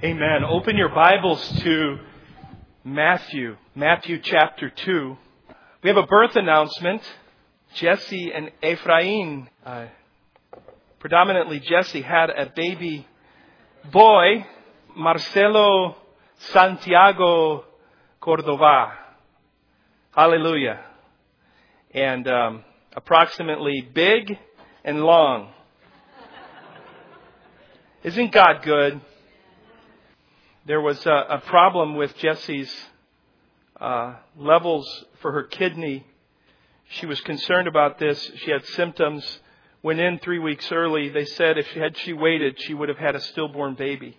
Amen. Open your Bibles to Matthew chapter 2. We have a birth announcement. Jesse and Ephraim, predominantly Jesse, had a baby boy, Marcelo Santiago Cordova. Hallelujah. And approximately big and long. Isn't God good? There was a problem with Jessie's levels for her kidney. She was concerned about this. She had symptoms. Went in 3 weeks early. They said if she waited, she would have had a stillborn baby.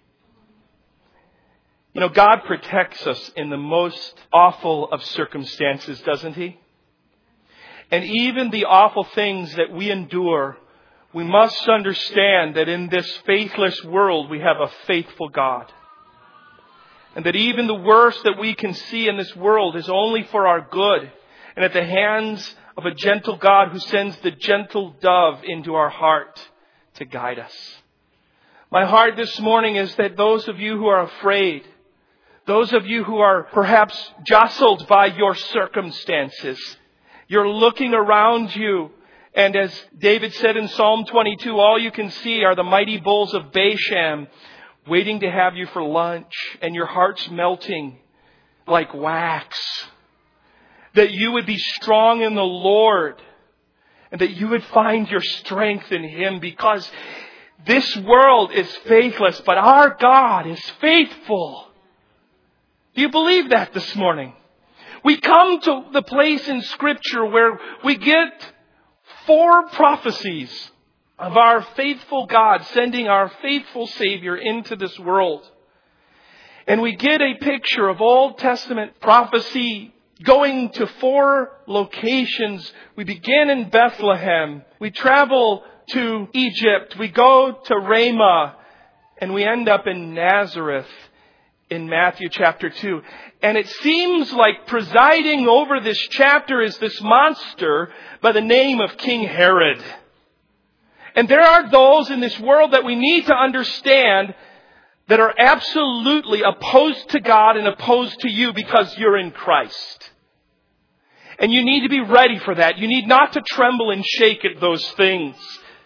You know, God protects us in the most awful of circumstances, doesn't He? And even the awful things that we endure, we must understand that in this faithless world, we have a faithful God. And that even the worst that we can see in this world is only for our good. And at the hands of a gentle God who sends the gentle dove into our heart to guide us. My heart this morning is that those of you who are afraid, those of you who are perhaps jostled by your circumstances, you're looking around you, and as David said in Psalm 22, all you can see are the mighty bulls of Bashan waiting to have you for lunch, and your heart's melting like wax. That you would be strong in the Lord, and that you would find your strength in Him, because this world is faithless, but our God is faithful. Do you believe that this morning? We come to the place in Scripture where we get 4 prophecies of our faithful God sending our faithful Savior into this world. And we get a picture of Old Testament prophecy going to 4 locations. We begin in Bethlehem. We travel to Egypt. We go to Ramah. And we end up in Nazareth in Matthew chapter 2. And it seems like presiding over this chapter is this monster by the name of King Herod. And there are those in this world that we need to understand that are absolutely opposed to God and opposed to you because you're in Christ. And you need to be ready for that. You need not to tremble and shake at those things.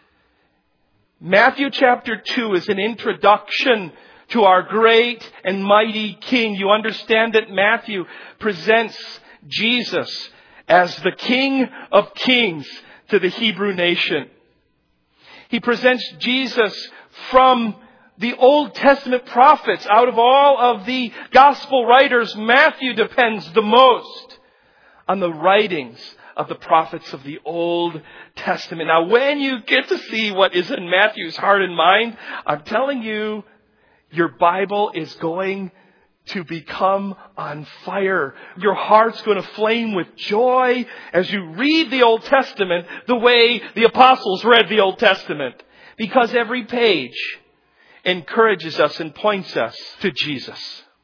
Matthew chapter 2 is an introduction to our great and mighty King. You understand that Matthew presents Jesus as the King of Kings to the Hebrew nation. He presents Jesus from the Old Testament prophets. Out of all of the gospel writers, Matthew depends the most on the writings of the prophets of the Old Testament. Now, when you get to see what is in Matthew's heart and mind, I'm telling you, your Bible is going to become on fire. Your heart's going to flame with joy as you read the Old Testament the way the apostles read the Old Testament. Because every page encourages us and points us to Jesus.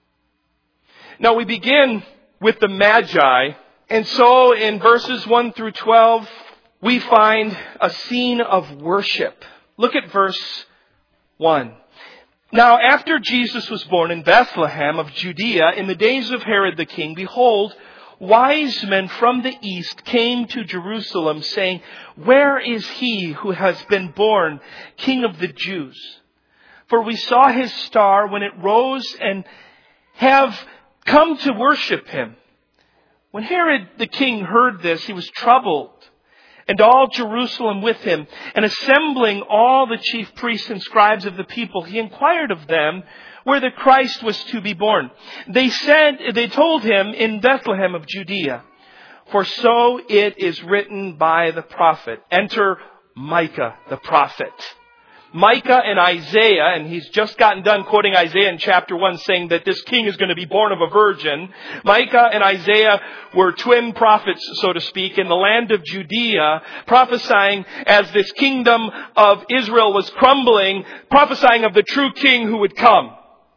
Now we begin with the Magi. And so in verses 1 through 12, we find a scene of worship. Look at verse 1. Now, after Jesus was born in Bethlehem of Judea, in the days of Herod the king, behold, wise men from the east came to Jerusalem, saying, "Where is he who has been born King of the Jews? For we saw his star when it rose and have come to worship him." When Herod the king heard this, he was troubled, and all Jerusalem with him. And assembling all the chief priests and scribes of the people, he inquired of them where the Christ was to be born. They told him, "In Bethlehem of Judea. For so it is written by the prophet." Enter Micah the prophet. Micah and Isaiah, and he's just gotten done quoting Isaiah in chapter 1 saying that this king is going to be born of a virgin. Micah and Isaiah were twin prophets, so to speak, in the land of Judea, prophesying as this kingdom of Israel was crumbling, prophesying of the true king who would come.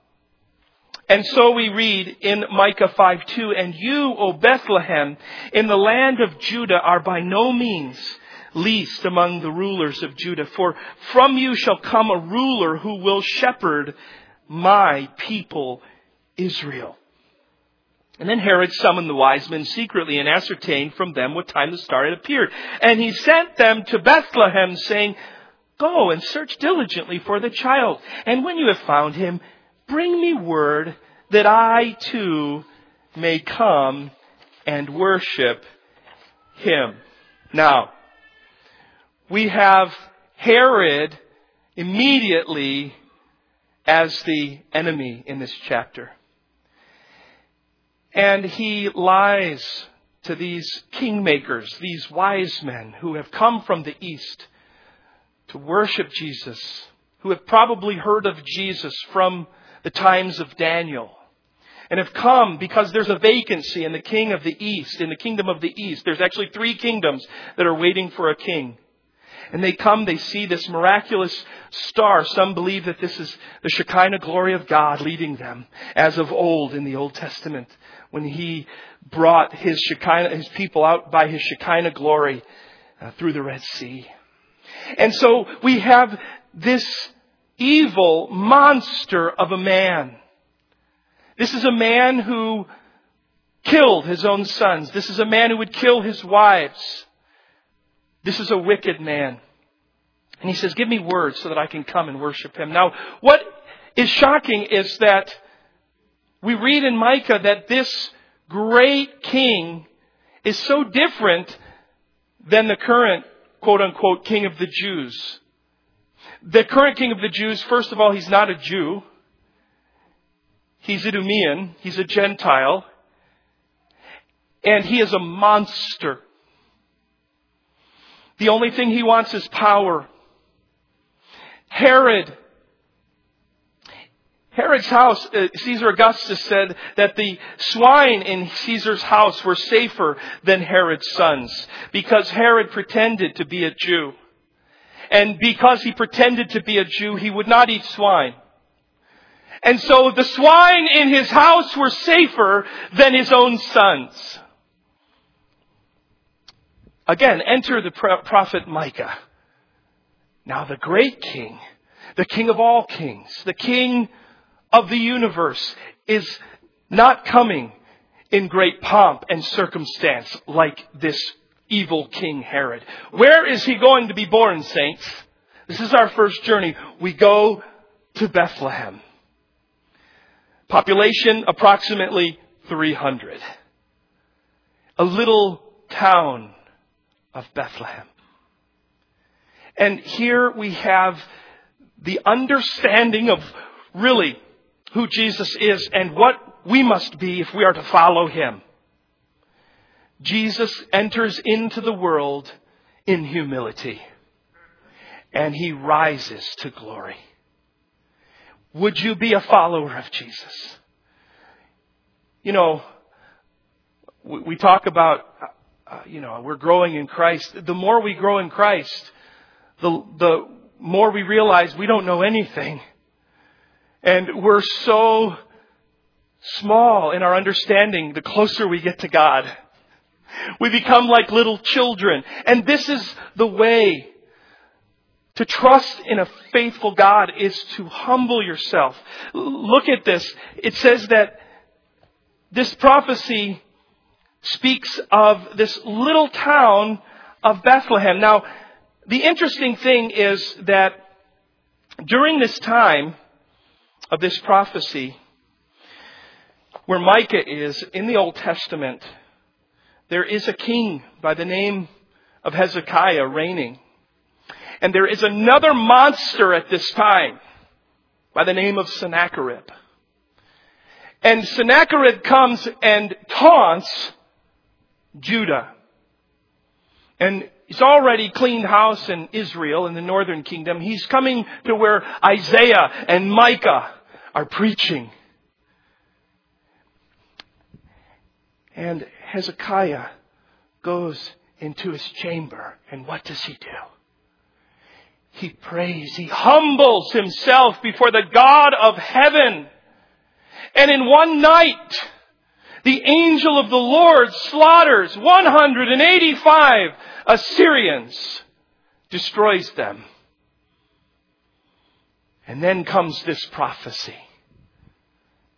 And so we read in Micah 5:2, "And you, O Bethlehem, in the land of Judah, are by no means least among the rulers of Judah. For from you shall come a ruler who will shepherd my people Israel. And then Herod summoned the wise men secretly and ascertained from them what time the star had appeared. And he sent them to Bethlehem, saying, "Go and search diligently for the child. And when you have found him, bring me word that I too may come and worship him." Now, we have Herod immediately as the enemy in this chapter. And he lies to these kingmakers, these wise men who have come from the east to worship Jesus, who have probably heard of Jesus from the times of Daniel, and have come because there's a vacancy in the king of the east, in the kingdom of the east. There's actually 3 kingdoms that are waiting for a king. And they come, they see this miraculous star. Some believe that this is the Shekinah glory of God leading them, as of old in the Old Testament, when He brought His people out by His Shekinah glory through the Red Sea. And so we have this evil monster of a man. This is a man who killed his own sons. This is a man who would kill his wives. This is a wicked man. And he says, "Give me words so that I can come and worship him." Now, what is shocking is that we read in Micah that this great king is so different than the current, quote-unquote, king of the Jews. The current king of the Jews, first of all, he's not a Jew. He's Idumean. He's a Gentile. And he is a monster. The only thing he wants is power. Herod's house, Caesar Augustus said that the swine in Caesar's house were safer than Herod's sons, because Herod pretended to be a Jew. And because he pretended to be a Jew, he would not eat swine. And so the swine in his house were safer than his own sons. Again, enter the prophet Micah. Now the great king, the king of all kings, the king of the universe, is not coming in great pomp and circumstance like this evil King Herod. Where is he going to be born, saints? This is our first journey. We go to Bethlehem. Population approximately 300. A little town of Bethlehem. And here we have the understanding of really who Jesus is and what we must be if we are to follow Him. Jesus enters into the world in humility, and He rises to glory. Would you be a follower of Jesus? You know, we talk about, we're growing in Christ. The more we grow in Christ, the more we realize we don't know anything. And we're so small in our understanding the closer we get to God. We become like little children. And this is the way to trust in a faithful God, is to humble yourself. Look at this. It says that this prophecy speaks of this little town of Bethlehem. Now, the interesting thing is that during this time of this prophecy, where Micah is in the Old Testament, there is a king by the name of Hezekiah reigning. And there is another monster at this time by the name of Sennacherib. And Sennacherib comes and taunts Judah. And he's already cleaned house in Israel, in the northern kingdom. He's coming to where Isaiah and Micah are preaching. And Hezekiah goes into his chamber. And what does he do? He prays. He humbles himself before the God of heaven. And in one night, the angel of the Lord slaughters 185 Assyrians, destroys them. And then comes this prophecy.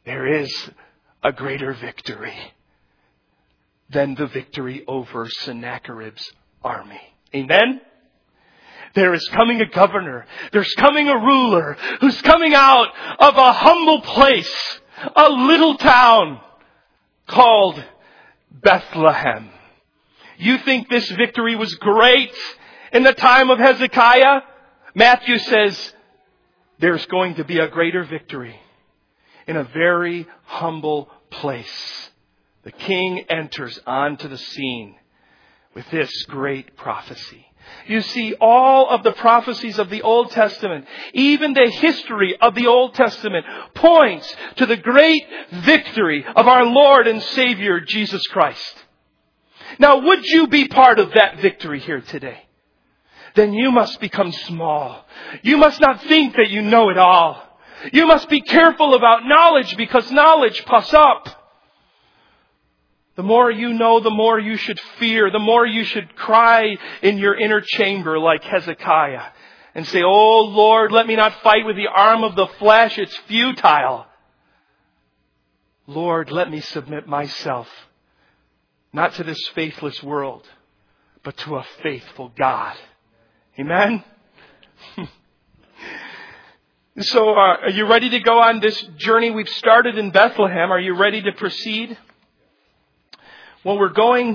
there is a greater victory than the victory over Sennacherib's army. Amen? There is coming a governor. There's coming a ruler who's coming out of a humble place, a little town called Bethlehem. You think this victory was great in the time of Hezekiah? Matthew says there's going to be a greater victory in a very humble place. The king enters onto the scene with this great prophecy. You see, all of the prophecies of the Old Testament, even the history of the Old Testament, points to the great victory of our Lord and Savior, Jesus Christ. Now, would you be part of that victory here today? Then you must become small. You must not think that you know it all. You must be careful about knowledge, because knowledge puffs up. The more you know, the more you should fear. The more you should cry in your inner chamber like Hezekiah and say, "Oh Lord, let me not fight with the arm of the flesh. It's futile. Lord, let me submit myself, not to this faithless world, but to a faithful God." Amen? So are you ready to go on this journey? We've started in Bethlehem. Are you ready to proceed? Well, we're going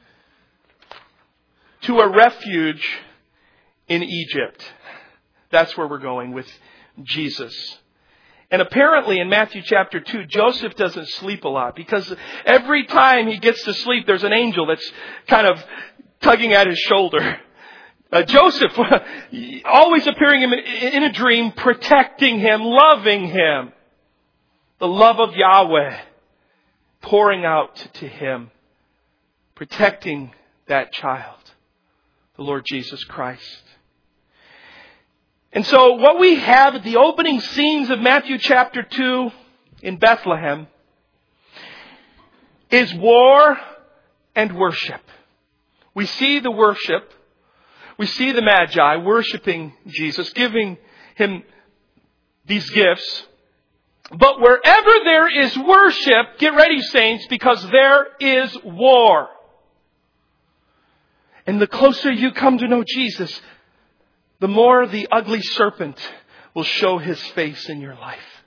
to a refuge in Egypt. That's where we're going with Jesus. And apparently in Matthew chapter 2, Joseph doesn't sleep a lot, because every time he gets to sleep, there's an angel that's kind of tugging at his shoulder. Joseph, always appearing in a dream, protecting him, loving him. The love of Yahweh pouring out to him, protecting that child, the Lord Jesus Christ. And so what we have at the opening scenes of Matthew chapter 2 in Bethlehem is war and worship. We see the worship. We see the Magi worshiping Jesus, giving him these gifts. But wherever there is worship, get ready, saints, because there is war. And the closer you come to know Jesus, the more the ugly serpent will show his face in your life.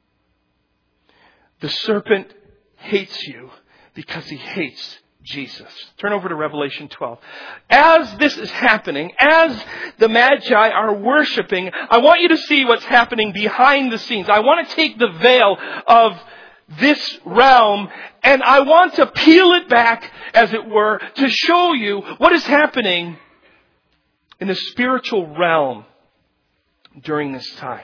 The serpent hates you because he hates Jesus. Turn over to Revelation 12. As this is happening, as the Magi are worshiping, I want you to see what's happening behind the scenes. I want to take the veil of this realm and I want to peel it back, as it were, to show you what is happening in the spiritual realm during this time.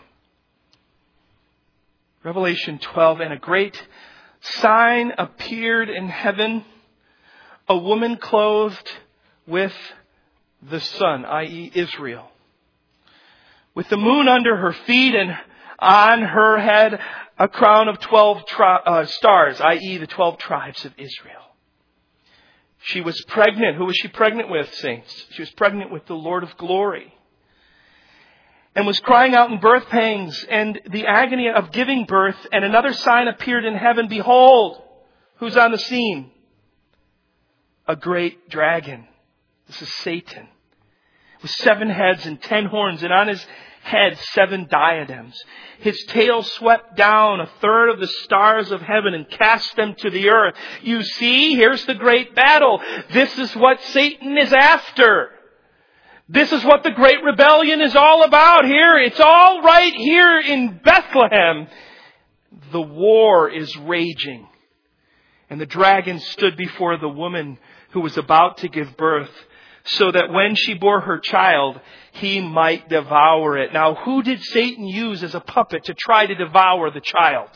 Revelation 12, and a great sign appeared in heaven, a woman clothed with the sun, i.e. Israel, with the moon under her feet, and on her head a crown of 12 stars, i.e. the 12 tribes of Israel. She was pregnant. Who was she pregnant with, saints? She was pregnant with the Lord of glory, and was crying out in birth pangs and the agony of giving birth. And another sign appeared in heaven. Behold, who's on the scene? A great dragon. This is Satan, with 7 heads and 10 horns, and on his head 7 diadems. His tail swept down 1/3 of the stars of heaven and cast them to the earth. You see, here's the great battle. This is what Satan is after. This is what the great rebellion is all about here. It's all right here in Bethlehem. The war is raging. And the dragon stood before the woman who was about to give birth, so that when she bore her child, he might devour it. Now, who did Satan use as a puppet to try to devour the child?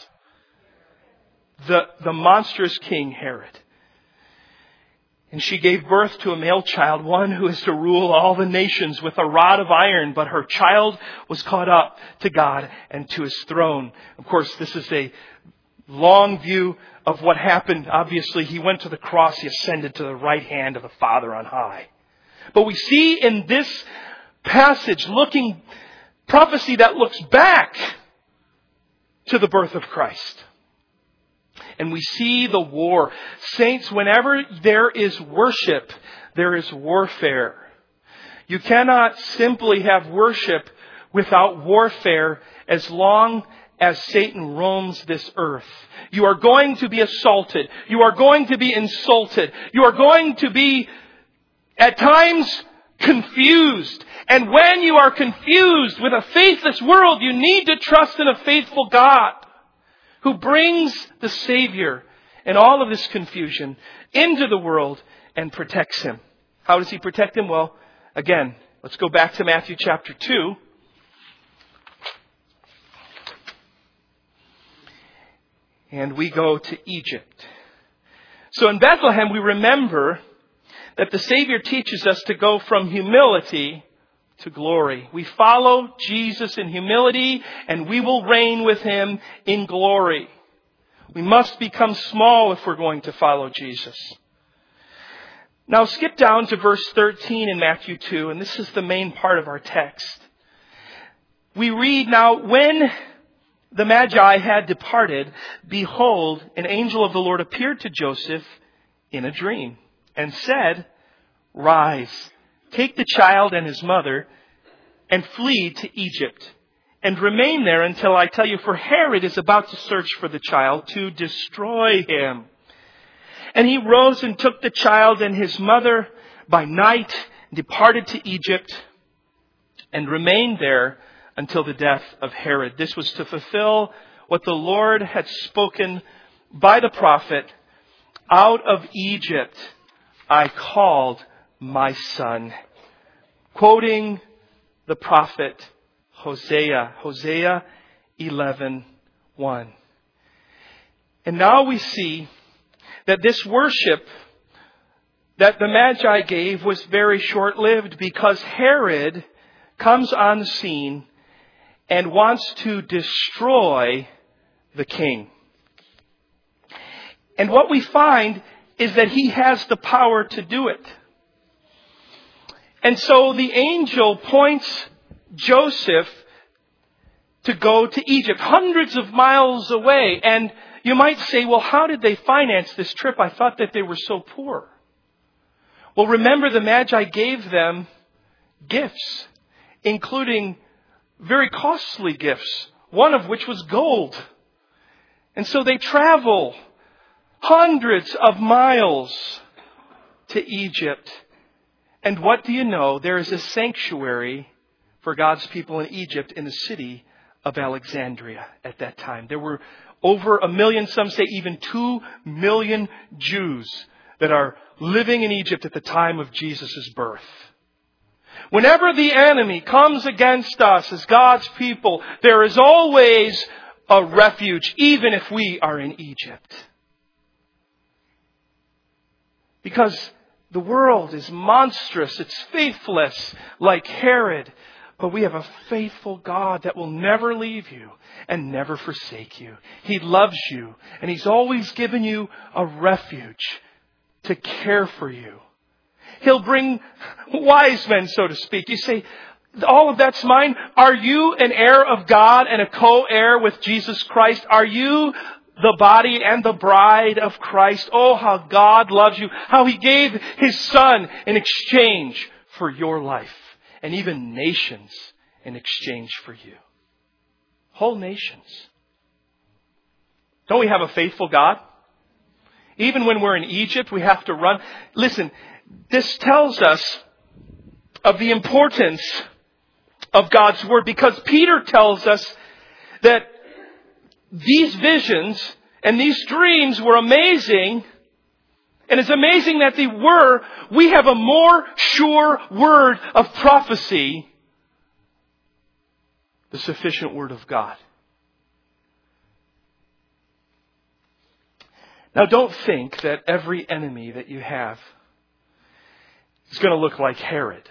The monstrous King Herod. And she gave birth to a male child, one who is to rule all the nations with a rod of iron. But her child was caught up to God and to his throne. Of course, this is a long view of what happened. Obviously, he went to the cross. He ascended to the right hand of the Father on high. But we see in this passage prophecy that looks back to the birth of Christ. And we see the war. Saints, whenever there is worship, there is warfare. You cannot simply have worship without warfare as long as Satan roams this earth. You are going to be assaulted. You are going to be insulted. You are going to be, at times, confused. And when you are confused with a faithless world, you need to trust in a faithful God who brings the Savior and all of this confusion into the world and protects him. How does he protect him? Well, again, let's go back to Matthew chapter 2. And we go to Egypt. So in Bethlehem, we remember that the Savior teaches us to go from humility to glory. We follow Jesus in humility, and we will reign with him in glory. We must become small if we're going to follow Jesus. Now skip down to verse 13 in Matthew 2, and this is the main part of our text. We read, "Now when the Magi had departed, behold, an angel of the Lord appeared to Joseph in a dream and said, 'Rise, take the child and his mother and flee to Egypt and remain there until I tell you, for Herod is about to search for the child to destroy him.' And he rose and took the child and his mother by night and departed to Egypt and remained there until the death of Herod." This was to fulfill what the Lord had spoken by the prophet, "Out of Egypt I called my son." Quoting the prophet Hosea, Hosea 11:1. And now we see that this worship that the Magi gave was very short-lived, because Herod comes on the scene and wants to destroy the king. And what we find is that he has the power to do it. And so the angel points Joseph to go to Egypt, hundreds of miles away. And you might say, well, how did they finance this trip? I thought that they were so poor. Well, remember, the Magi gave them gifts, including very costly gifts, one of which was gold. And so they travel hundreds of miles to Egypt. And what do you know? There is a sanctuary for God's people in Egypt in the city of Alexandria at that time. There were over 1 million, some say even 2 million Jews that are living in Egypt at the time of Jesus' birth. Whenever the enemy comes against us as God's people, there is always a refuge, even if we are in Egypt. Because the world is monstrous, it's faithless, like Herod. But we have a faithful God that will never leave you and never forsake you. He loves you, and He's always given you a refuge to care for you. He'll bring wise men, so to speak. You say, all of that's mine. Are you an heir of God and a co-heir with Jesus Christ? Are you the body and the bride of Christ? Oh, how God loves you. How He gave His Son in exchange for your life. And even nations in exchange for you. Whole nations. Don't we have a faithful God? Even when we're in Egypt, we have to run. Listen, this tells us of the importance of God's Word, because Peter tells us that these visions and these dreams were amazing. And it's amazing that they were. We have a more sure word of prophecy, the sufficient Word of God. Now, don't think that every enemy that you have is going to look like Herod.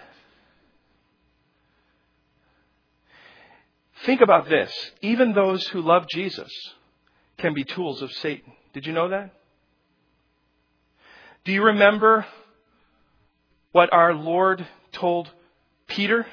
Think about this. Even those who love Jesus can be tools of Satan. Did you know that? Do you remember what our Lord told Peter?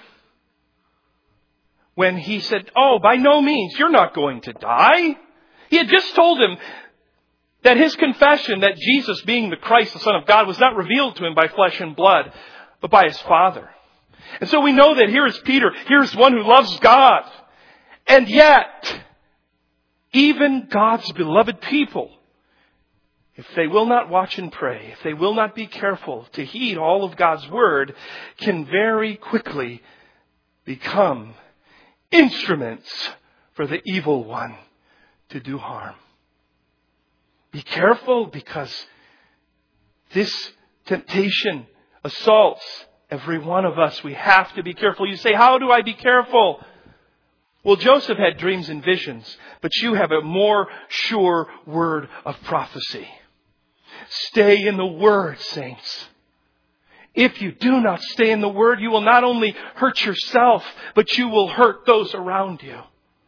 When He said, oh, by no means, you're not going to die. He had just told him, that his confession that Jesus being the Christ, the Son of God, was not revealed to him by flesh and blood, but by his Father. And so we know that here is Peter. Here is one who loves God. And yet, even God's beloved people, if they will not watch and pray, if they will not be careful to heed all of God's Word, can very quickly become instruments for the evil one to do harm. Be careful, because this temptation assaults every one of us. We have to be careful. You say, how do I be careful? Well, Joseph had dreams and visions, but you have a more sure word of prophecy. Stay in the Word, saints. If you do not stay in the Word, you will not only hurt yourself, but you will hurt those around you.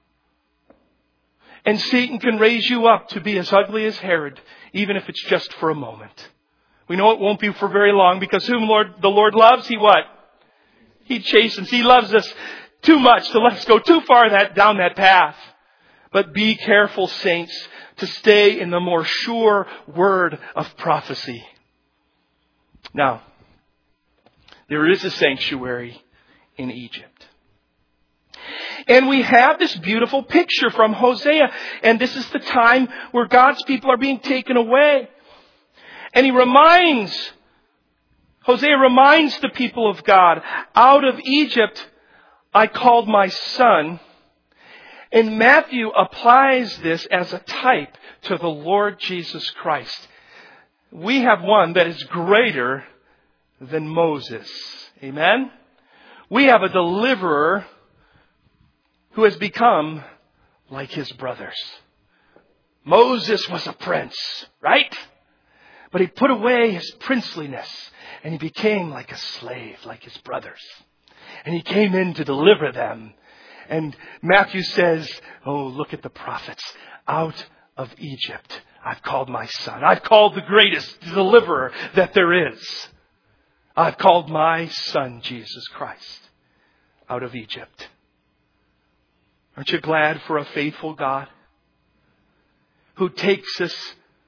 And Satan can raise you up to be as ugly as Herod, even if it's just for a moment. We know it won't be for very long, because whom the Lord loves, He what? He chastens. He loves us too much to let us go too far down that path. But be careful, saints, to stay in the more sure word of prophecy. Now, there is a sanctuary in Egypt. And we have this beautiful picture from Hosea. And this is the time where God's people are being taken away. And Hosea reminds the people of God, out of Egypt I called my son. And Matthew applies this as a type to the Lord Jesus Christ. We have one that is greater than Moses. Amen? We have a deliverer who has become like his brothers. Moses was a prince, right? But he put away his princeliness and he became like a slave, like his brothers. And he came in to deliver them. And Matthew says, oh, look at the prophets. Out of Egypt, I've called my son. I've called the greatest deliverer that there is. I've called my son, Jesus Christ, out of Egypt. Aren't you glad for a faithful God who takes us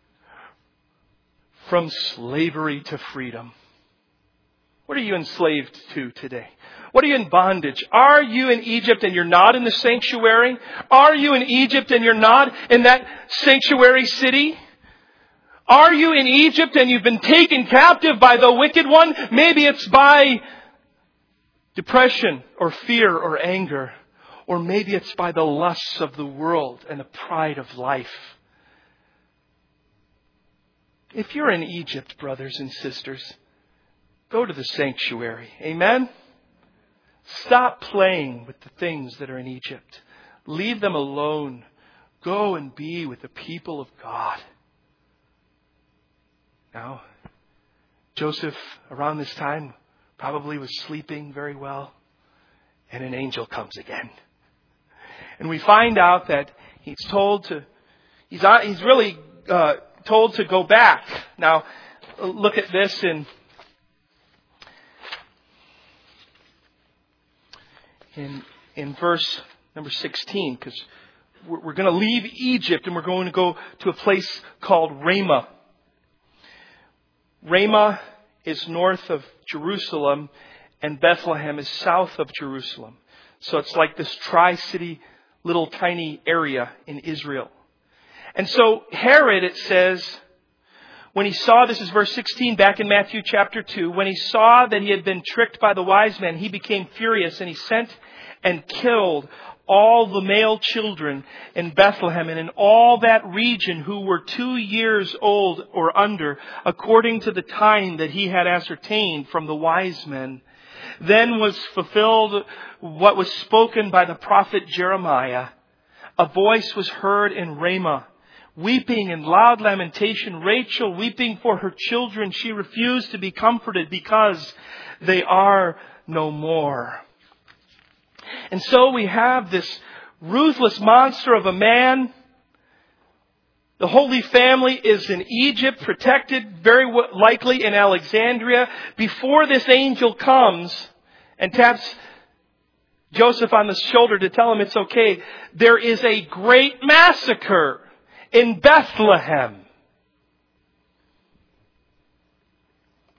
from slavery to freedom? What are you enslaved to today? What are you in bondage? Are you in Egypt and you're not in the sanctuary? Are you in Egypt and you're not in that sanctuary city? Are you in Egypt and you've been taken captive by the wicked one? Maybe it's by depression or fear or anger. Or maybe it's by the lusts of the world and the pride of life. If you're in Egypt, brothers and sisters, go to the sanctuary. Amen? Stop playing with the things that are in Egypt. Leave them alone. Go and be with the people of God. Now, Joseph, around this time, probably was sleeping very well. And an angel comes again. And we find out that he's really told to go back. Now, look at this in verse number 16, because we're going to leave Egypt and we're going to go to a place called Ramah. Ramah is north of Jerusalem and Bethlehem is south of Jerusalem. So it's like this tri-city little tiny area in Israel. And so Herod, it says, when he saw, this is verse 16 back in Matthew chapter 2, when he saw that he had been tricked by the wise men, he became furious and he sent and killed all the male children in Bethlehem and in all that region who were 2 years old or under, according to the time that he had ascertained from the wise men. Then was fulfilled what was spoken by the prophet Jeremiah. A voice was heard in Ramah, weeping in loud lamentation. Rachel weeping for her children. She refused to be comforted because they are no more. And so we have this ruthless monster of a man. The Holy Family is in Egypt, protected very likely in Alexandria. Before this angel comes and taps Joseph on the shoulder to tell him it's okay, there is a great massacre in Bethlehem.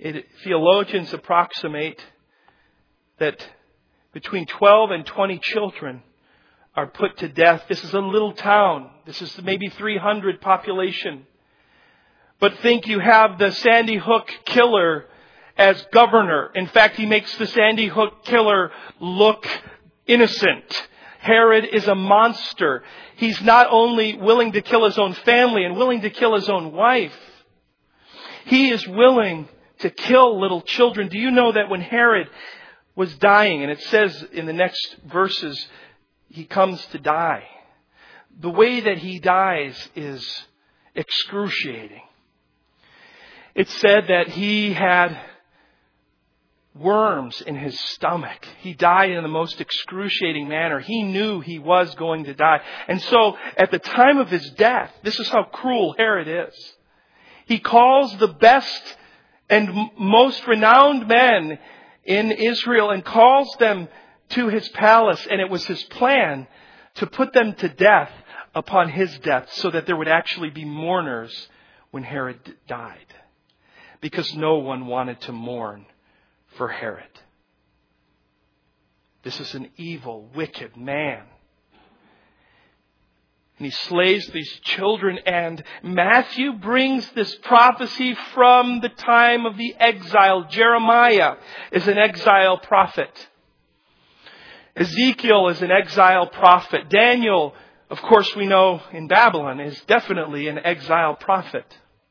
Theologians approximate that between 12 and 20 children are put to death. This is a little town. This is maybe 300 population. But think you have the Sandy Hook killer as governor. In fact, he makes the Sandy Hook killer look innocent. Herod is a monster. He's not only willing to kill his own family and willing to kill his own wife. He is willing to kill little children. Do you know that when Herod was dying, and it says in the next verses, he comes to die. The way that he dies is excruciating. It said that he had worms in his stomach. He died in the most excruciating manner. He knew he was going to die. And so at the time of his death, this is how cruel Herod is. He calls the best and most renowned men in Israel and calls them to his palace. And it was his plan to put them to death upon his death so that there would actually be mourners when Herod died. Because no one wanted to mourn for Herod. This is an evil, wicked man. And he slays these children, and Matthew brings this prophecy from the time of the exile. Jeremiah is an exile prophet. Ezekiel is an exile prophet. Daniel, of course we know in Babylon, is definitely an exile prophet.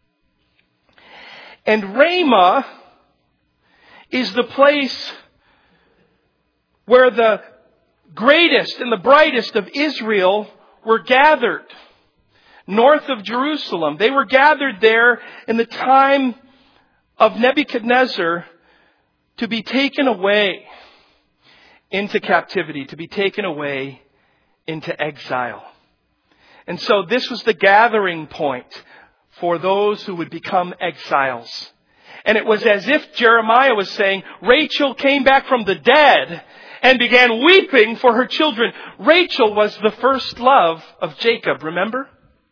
And Ramah is the place where the greatest and the brightest of Israel were gathered. North of Jerusalem. They were gathered there in the time of Nebuchadnezzar to be taken away into captivity, to be taken away into exile. And so this was the gathering point for those who would become exiles. And it was as if Jeremiah was saying, Rachel came back from the dead and began weeping for her children. Rachel was the first love of Jacob, remember?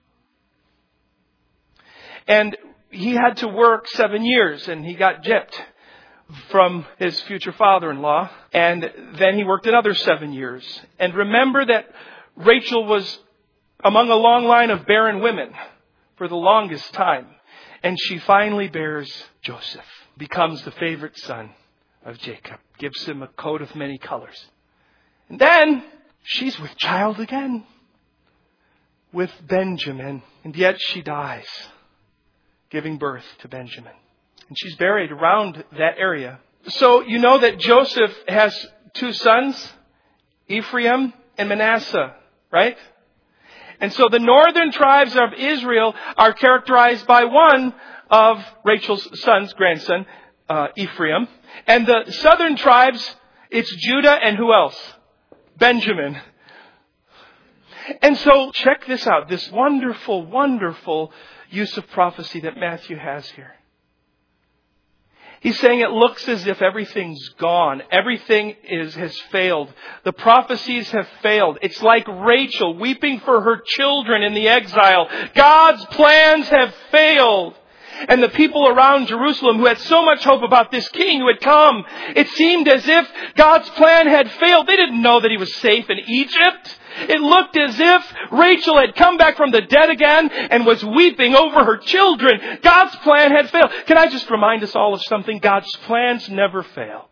And he had to work 7 years, and he got gypped from his future father-in-law. And then he worked another 7 years. And remember that Rachel was among a long line of barren women for the longest time. And she finally bears Joseph, becomes the favorite son of Jacob, gives him a coat of many colors. And then she's with child again, with Benjamin. And yet she dies, giving birth to Benjamin. And she's buried around that area. So you know that Joseph has 2 sons, Ephraim and Manasseh, right? And so the northern tribes of Israel are characterized by one of Rachel's sons, grandson, Ephraim. And the southern tribes, it's Judah and who else? Benjamin. And so check this out, this wonderful, wonderful use of prophecy that Matthew has here. He's saying it looks as if everything's gone. Everything has failed. The prophecies have failed. It's like Rachel weeping for her children in the exile. God's plans have failed. And the people around Jerusalem who had so much hope about this king who had come, it seemed as if God's plan had failed. They didn't know that he was safe in Egypt. It looked as if Rachel had come back from the dead again and was weeping over her children. God's plan had failed. Can I just remind us all of something? God's plans never fail.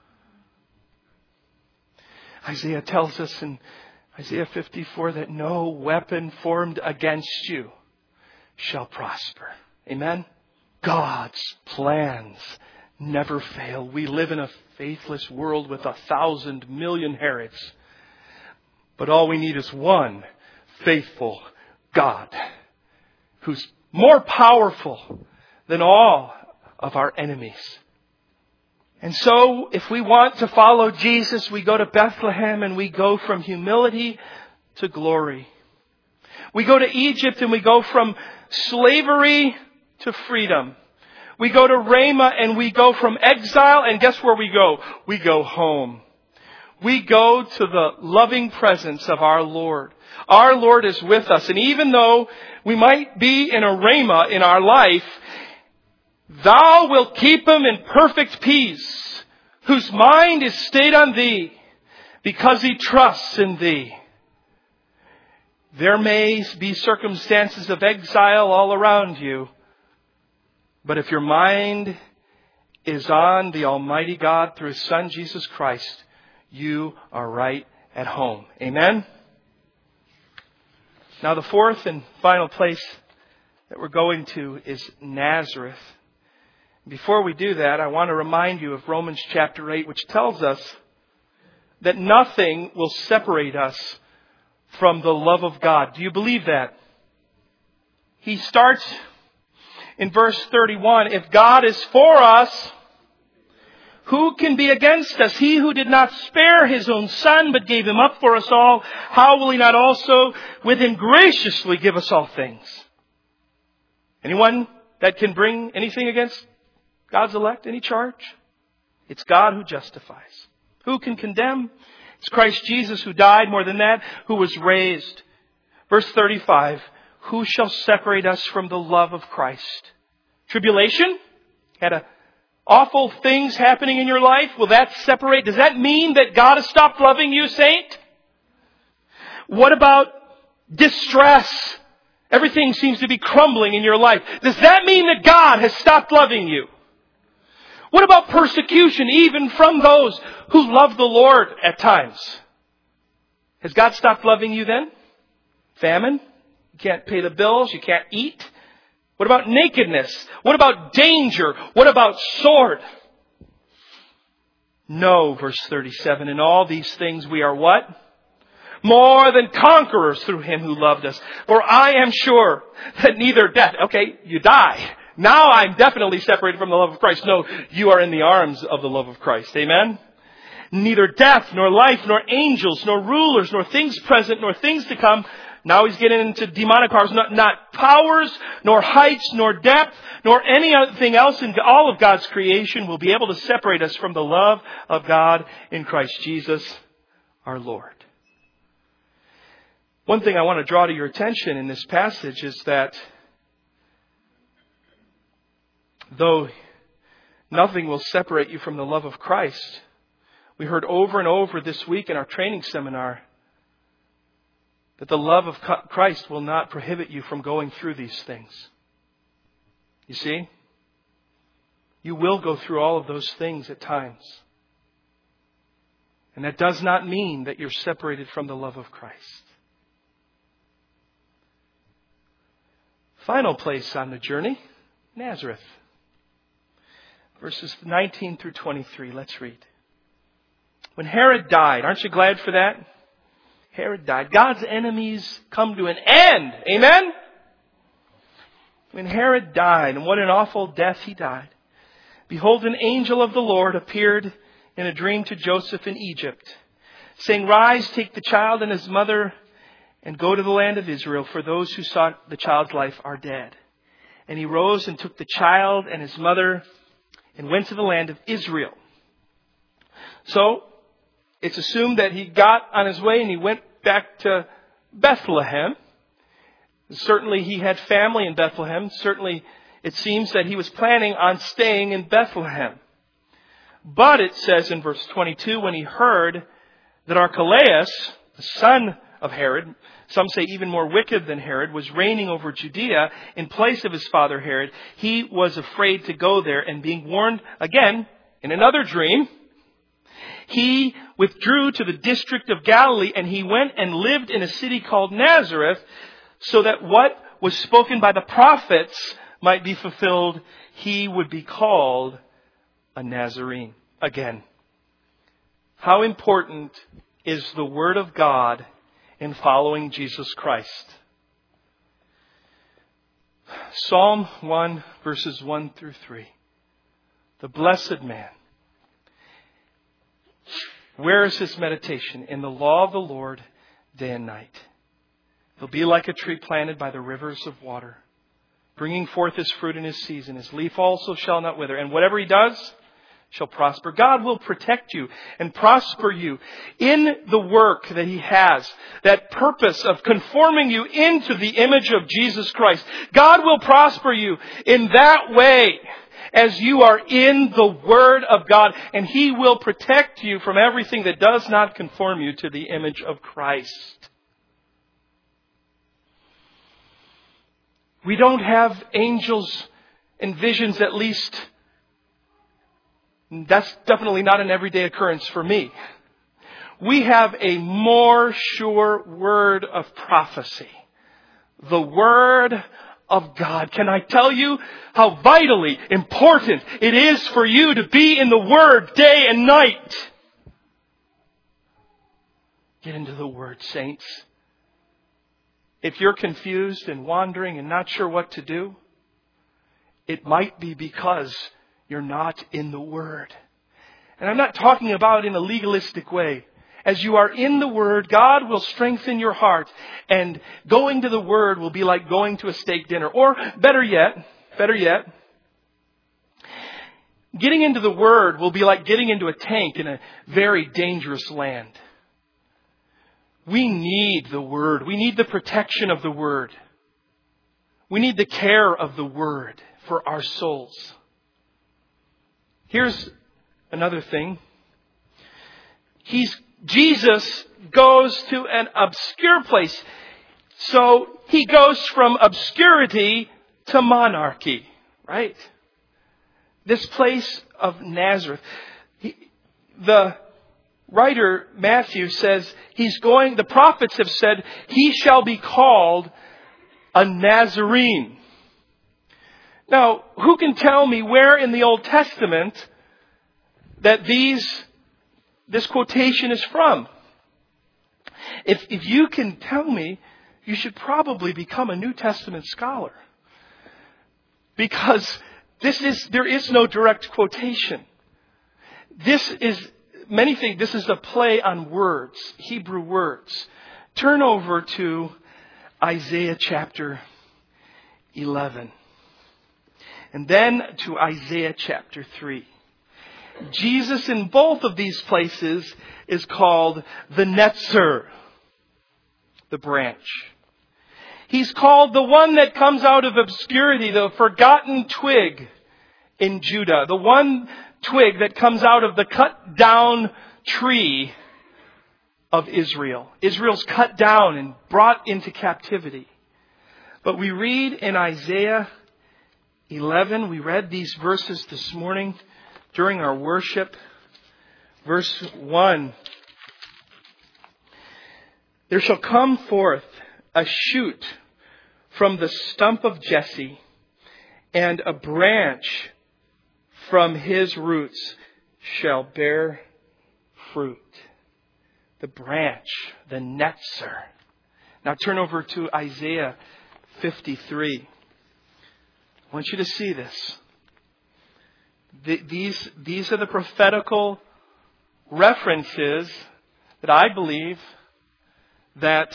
Isaiah tells us in Isaiah 54 that no weapon formed against you shall prosper. Amen? God's plans never fail. We live in a faithless world with 1,000 million Herods. But all we need is one faithful God who's more powerful than all of our enemies. And so if we want to follow Jesus, we go to Bethlehem and we go from humility to glory. We go to Egypt and we go from slavery to freedom. We go to Ramah and we go from exile, and guess where we go? We go home. We go to the loving presence of our Lord. Our Lord is with us. And even though we might be in a Ramah in our life, Thou wilt keep him in perfect peace, whose mind is stayed on Thee, because he trusts in Thee. There may be circumstances of exile all around you, but if your mind is on the Almighty God through His Son, Jesus Christ, you are right at home. Amen? Now the fourth and final place that we're going to is Nazareth. Before we do that, I want to remind you of Romans chapter 8, which tells us that nothing will separate us from the love of God. Do you believe that? He starts in verse 31, if God is for us, who can be against us? He who did not spare His own Son, but gave Him up for us all, how will He not also with Him graciously give us all things? Anyone that can bring anything against God's elect, any charge? It's God who justifies. Who can condemn? It's Christ Jesus who died, more than that, who was raised. Verse 35, who shall separate us from the love of Christ? Tribulation? Had awful things happening in your life? Will that separate? Does that mean that God has stopped loving you, saint? What about distress? Everything seems to be crumbling in your life. Does that mean that God has stopped loving you? What about persecution, even from those who love the Lord at times? Has God stopped loving you then? Famine? You can't pay the bills. You can't eat. What about nakedness? What about danger? What about sword? No, verse 37, in all these things we are what? More than conquerors through Him who loved us. For I am sure that neither death... Okay, you die. Now I'm definitely separated from the love of Christ. No, you are in the arms of the love of Christ. Amen? Neither death, nor life, nor angels, nor rulers, nor things present, nor things to come. Now he's getting into demonic powers. Not powers, nor heights, nor depth, nor anything else in all of God's creation will be able to separate us from the love of God in Christ Jesus our Lord. One thing I want to draw to your attention in this passage is that though nothing will separate you from the love of Christ, we heard over and over this week in our training seminar that the love of Christ will not prohibit you from going through these things. You see? You will go through all of those things at times. And that does not mean that you're separated from the love of Christ. Final place on the journey, Nazareth. Verses 19 through 23. Let's read. When Herod died, aren't you glad for that? Herod died. God's enemies come to an end. Amen? When Herod died, and what an awful death he died, behold, an angel of the Lord appeared in a dream to Joseph in Egypt, saying, Rise, take the child and his mother, and go to the land of Israel, for those who sought the child's life are dead. And he rose and took the child and his mother and went to the land of Israel. So, it's assumed that he got on his way and he went back to Bethlehem. Certainly he had family in Bethlehem. Certainly it seems that he was planning on staying in Bethlehem. But it says in verse 22, when he heard that Archelaus, the son of Herod, some say even more wicked than Herod, was reigning over Judea in place of his father Herod, he was afraid to go there, and being warned again in another dream, he withdrew to the district of Galilee, and he went and lived in a city called Nazareth, so that what was spoken by the prophets might be fulfilled. He would be called a Nazarene. Again, how important is the Word of God in following Jesus Christ? Psalm 1, verses 1 through 3. The blessed man, where is his meditation? In the law of the Lord, day and night. He'll be like a tree planted by the rivers of water, bringing forth his fruit in his season. His leaf also shall not wither. And whatever he does shall prosper. God will protect you and prosper you in the work that He has. That purpose of conforming you into the image of Jesus Christ. God will prosper you in that way as you are in the Word of God. And He will protect you from everything that does not conform you to the image of Christ. We don't have angels and visions, at least. That's definitely not an everyday occurrence for me. We have a more sure word of prophecy. The Word of God. Can I tell you how vitally important it is for you to be in the Word day and night? Get into the Word, saints. If you're confused and wandering and not sure what to do, it might be because you're not in the Word. And I'm not talking about in a legalistic way. As you are in the Word, God will strengthen your heart. And going to the Word will be like going to a steak dinner. Or better yet, getting into the Word will be like getting into a tank in a very dangerous land. We need the Word. We need the protection of the Word. We need the care of the Word for our souls. Here's another thing. Jesus goes to an obscure place. So He goes from obscurity to monarchy, right? This place of Nazareth. The writer Matthew says the prophets have said, He shall be called a Nazarene. Now, who can tell me where in the Old Testament that this quotation is from? If you can tell me, you should probably become a New Testament scholar. Because there is no direct quotation. Many think this is a play on words, Hebrew words. Turn over to Isaiah chapter 11. And then to Isaiah chapter 3. Jesus in both of these places is called the Netzer, the branch. He's called the one that comes out of obscurity, the forgotten twig in Judah. The one twig that comes out of the cut down tree of Israel. Israel's cut down and brought into captivity. But we read in Isaiah 11, we read these verses this morning during our worship. Verse 1. There shall come forth a shoot from the stump of Jesse, and a branch from his roots shall bear fruit. The branch, the Netzer. Now turn over to Isaiah 53. I want you to see this. These are the prophetical references that I believe that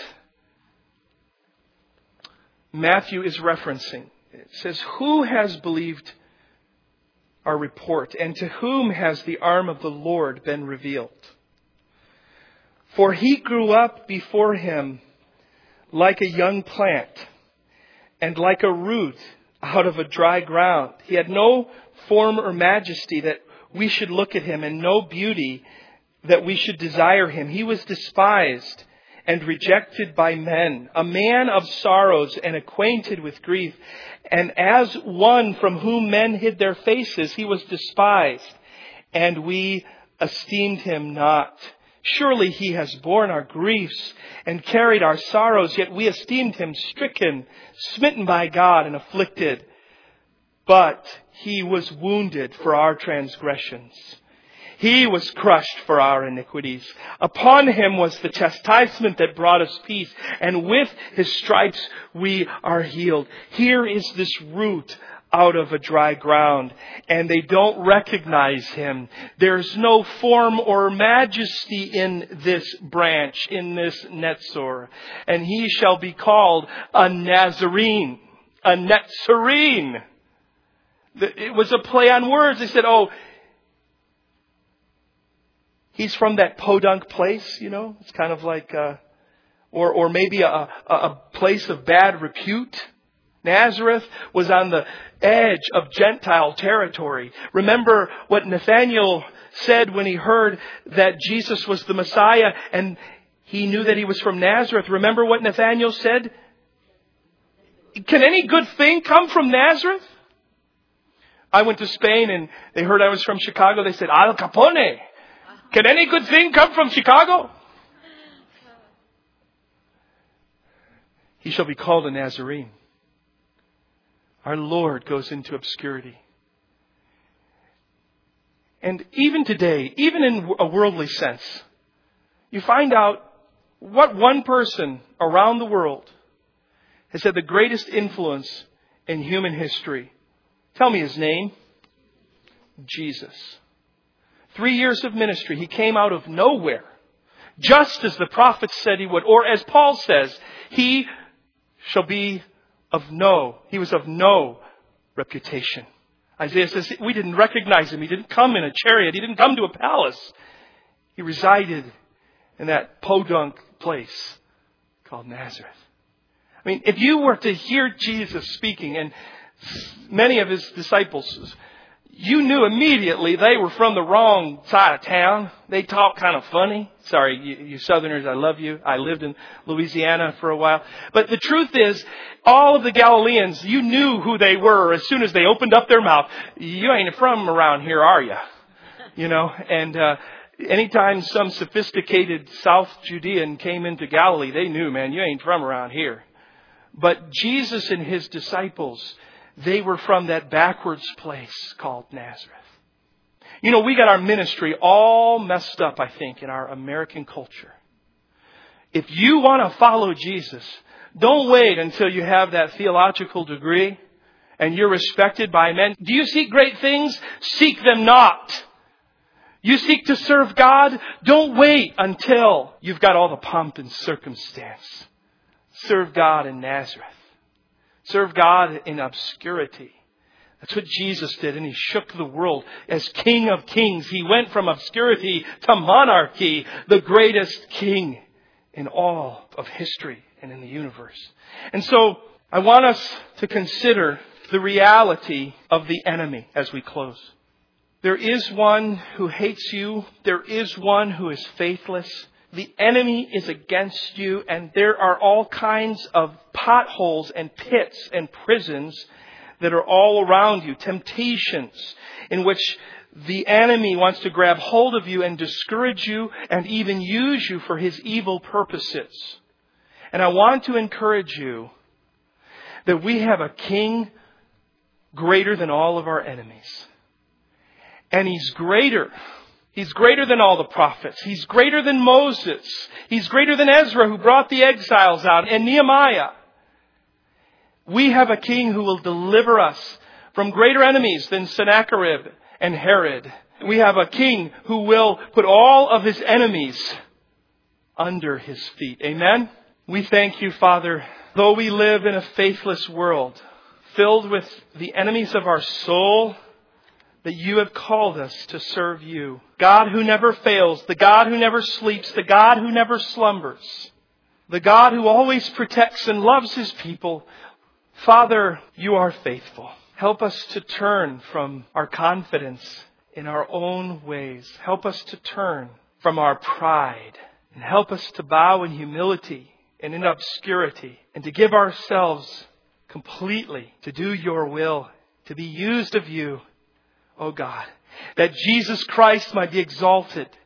Matthew is referencing. It says, who has believed our report, and to whom has the arm of the Lord been revealed? For he grew up before him like a young plant, and like a root out of a dry ground. He had no form or majesty that we should look at him, and no beauty that we should desire him. He was despised and rejected by men, a man of sorrows and acquainted with grief. And as one from whom men hid their faces, he was despised, and we esteemed him not. Surely he has borne our griefs and carried our sorrows, yet we esteemed him stricken, smitten by God, and afflicted. But he was wounded for our transgressions. He was crushed for our iniquities. Upon him was the chastisement that brought us peace, and with his stripes we are healed. Here is this root out of a dry ground, and they don't recognize him. There's no form or majesty in this branch, in this Netzer. And he shall be called a Nazarene, a Nazarene. It was a play on words. They said, He's from that podunk place, you know. It's kind of like, or maybe a place of bad repute. Nazareth was on the edge of Gentile territory. Remember what Nathanael said when he heard that Jesus was the Messiah and he knew that he was from Nazareth. Remember what Nathanael said? Can any good thing come from Nazareth? I went to Spain and they heard I was from Chicago. They said, Al Capone. Can any good thing come from Chicago? He shall be called a Nazarene. Our Lord goes into obscurity. And even today, even in a worldly sense, you find out what one person around the world has had the greatest influence in human history. Tell me his name. Jesus. 3 years of ministry. He came out of nowhere. Just as the prophets said he would. Or as Paul says, he shall be he was of no reputation. Isaiah says, we didn't recognize him. He didn't come in a chariot. He didn't come to a palace. He resided in that podunk place called Nazareth. I mean, if you were to hear Jesus speaking, and many of his disciples, you knew immediately they were from the wrong side of town. They talk kind of funny. Sorry, you Southerners, I love you. I lived in Louisiana for a while. But the truth is, all of the Galileans, you knew who they were as soon as they opened up their mouth. You ain't from around here, are you? You know, and anytime some sophisticated South Judean came into Galilee, they knew, man, you ain't from around here. But Jesus and his disciples, they were from that backwards place called Nazareth. You know, we got our ministry all messed up, I think, in our American culture. If you want to follow Jesus, don't wait until you have that theological degree and you're respected by men. Do you seek great things? Seek them not. You seek to serve God? Don't wait until you've got all the pomp and circumstance. Serve God in Nazareth. Serve God in obscurity. That's what Jesus did, and he shook the world as King of Kings. He went from obscurity to monarchy, the greatest king in all of history and in the universe. And so I want us to consider the reality of the enemy as we close. There is one who hates you. There is one who is faithless. The enemy is against you, and there are all kinds of potholes and pits and prisons that are all around you. Temptations in which the enemy wants to grab hold of you and discourage you and even use you for his evil purposes. And I want to encourage you that we have a king greater than all of our enemies. And he's greater. He's greater than all the prophets. He's greater than Moses. He's greater than Ezra, who brought the exiles out, and Nehemiah. We have a king who will deliver us from greater enemies than Sennacherib and Herod. We have a king who will put all of his enemies under his feet. Amen? We thank you, Father, though we live in a faithless world, filled with the enemies of our soul, that you have called us to serve you. God who never fails, the God who never sleeps, the God who never slumbers, the God who always protects and loves his people. Father, you are faithful. Help us to turn from our confidence in our own ways. Help us to turn from our pride, and help us to bow in humility and in obscurity, and to give ourselves completely to do your will, to be used of you, O God, that Jesus Christ might be exalted